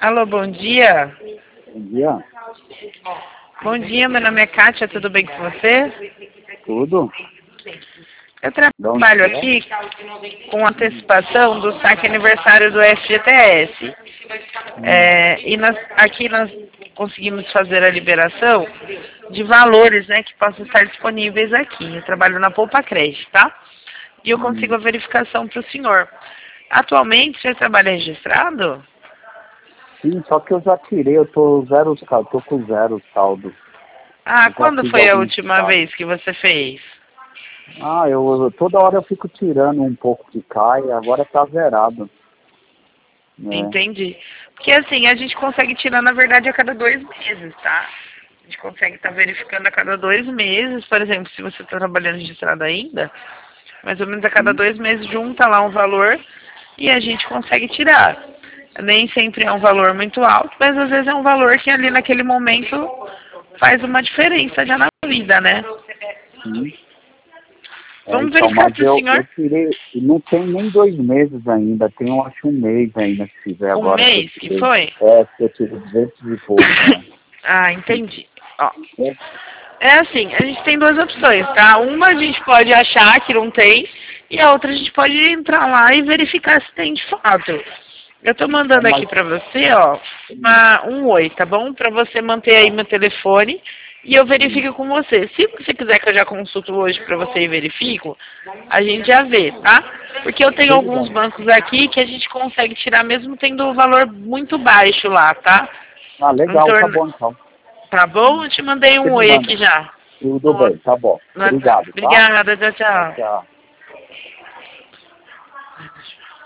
Alô, bom dia. Bom dia. Bom dia, meu nome é Kátia, tudo bem com você? Tudo? Eu De onde trabalho é? aqui com antecipação do saque aniversário do FGTS. Aqui nós conseguimos fazer a liberação de valores, né, que possam estar disponíveis aqui. Eu trabalho na Poupa Crédito, tá? E eu consigo a verificação para o senhor. Atualmente, você trabalha registrado? Sim, só que eu já tirei, eu tô zero saldo, tô com zero saldo. Ah, Eu já quando fiz foi a alguns última saldos. vez que você fez? Toda hora eu fico tirando um pouco de cai, agora tá zerado. Né? Entendi. Porque assim, a gente consegue tirar, na verdade, a cada 2 meses, tá? A gente consegue estar verificando a cada 2 meses, por exemplo, se você está trabalhando registrado ainda, mais ou menos a cada Sim. 2 meses junta lá um valor e a gente consegue tirar. Nem sempre é um valor muito alto, mas às vezes é um valor que ali naquele momento faz uma diferença já na vida, né? Sim. Vamos Então, verificar mas para o eu senhor tirei, não tem nem 2 meses ainda, tem eu acho um mês ainda se fizer um agora que eu mês que tirei. foi? Que eu tirei 200 e pouco, né? Ah, entendi. Ó, É, é assim, a gente tem duas opções, tá? Uma a gente pode achar que não tem e a outra a gente pode entrar lá e verificar se tem de fato. Eu tô mandando aqui mas pra você, ó, um oi, tá bom? Pra você manter aí tá. meu telefone e eu verifico com você. Se você quiser que eu já consulto hoje pra você e verifico, a gente já vê, tá? Porque eu tenho Tudo alguns bem. bancos aqui que a gente consegue tirar mesmo tendo o valor muito baixo lá, tá? Ah, Em legal, tá torno, bom então. tá bom? Eu te mandei Você um me oi manda. aqui já. Tudo No, bem, tá bom. no WhatsApp. Obrigado, tá? Obrigada, tchau, tchau. Tchau.